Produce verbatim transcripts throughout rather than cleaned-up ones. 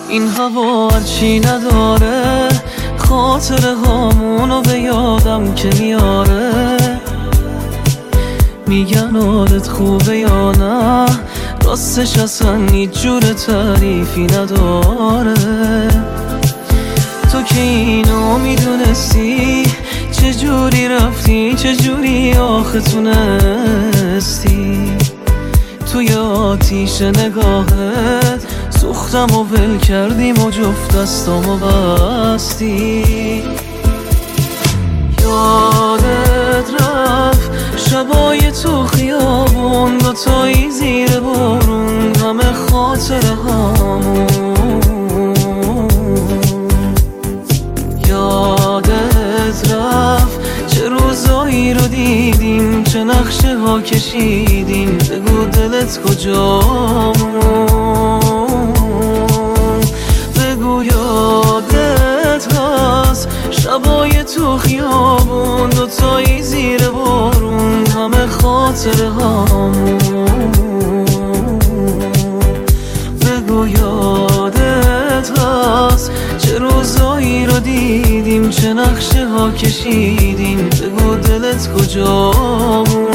این هوا هرچی نداره خاطره هامونو به یادم که میاره. میگن حالت خوبه یا نه، راستش اصلا هیچ جور تعریفی نداره. تو که اینو میدونستی چجوری رفتی، چجوری آخه تونستی توی آتیش نگاهت سوختم و ول کردیم و جفت دستامو بستی. یادت رفت شبای تو خیابون، دوتایی زیر بارون، همه خاطره هامون. یادت رفت چه روزایی رو دیدیم، چه نقشه ها کشیدیم، بگو دلت کجامون. بگو یادت هست شبای تو خیابون، دوتایی زیر بارون، همه خاطره هامون. بگو یادت هست چه روزایی رو دیدیم، چه نقشه ها کشیدیم، بگو دلت کجامون.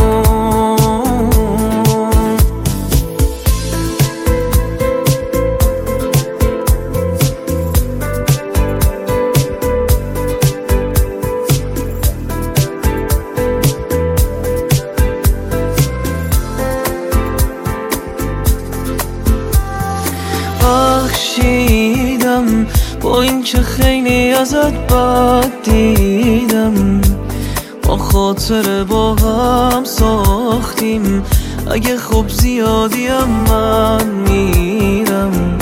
بخشیدم با این که خیلی ازت بد دیدم، ما خاطره با هم ساختیم، اگه خوب زیادیم من میرم.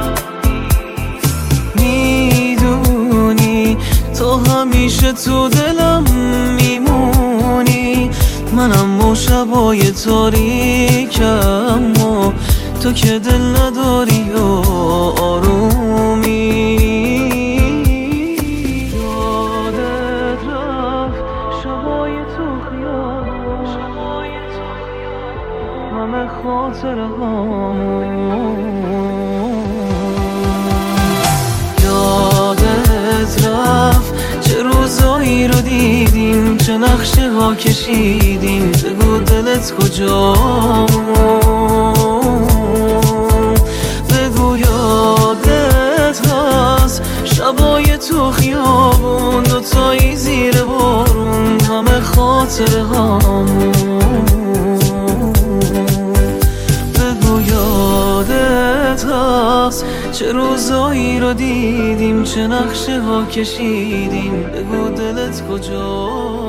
میدونی تو همیشه تو دلم میمونی، منم و شبای تاریکم و تو که دل نداری و آرومی. یادت رفت شبای تو خیابون، همه خاطره هامون. یادت رفت چه روزایی رو دیدیم، چه نقشه ها کشیدیم، بگو دلت کجامون. شبای تو خیابون، دوتایی زیر بارون، همه خاطره هامون. بگو یادت هست چه روزایی رو دیدیم، چه نقشه ها کشیدیم، بگو دلت کجا.